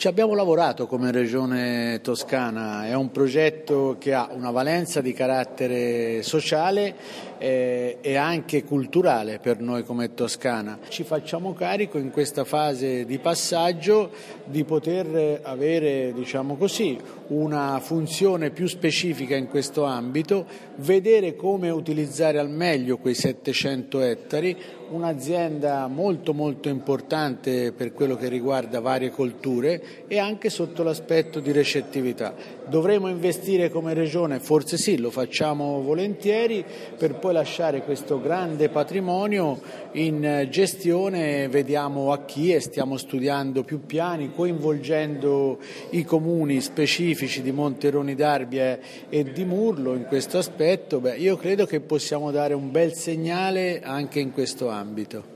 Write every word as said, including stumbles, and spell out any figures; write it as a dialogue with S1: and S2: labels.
S1: Ci abbiamo lavorato come Regione Toscana, è un progetto che ha una valenza di carattere sociale eh, e anche culturale per noi come Toscana. Ci facciamo carico in questa fase di passaggio di poter avere, diciamo così, una funzione più specifica in questo ambito, vedere come utilizzare al meglio quei settecento ettari, un'azienda molto molto importante per quello che riguarda varie colture e anche sotto l'aspetto di recettività. Dovremo investire come Regione? Forse sì, lo facciamo volentieri, per poi lasciare questo grande patrimonio in gestione, vediamo a chi, e stiamo studiando più piani, coinvolgendo i comuni specifici di Monteroni d'Arbia e di Murlo in questo aspetto. Beh, io credo che possiamo dare un bel segnale anche in questo ambito.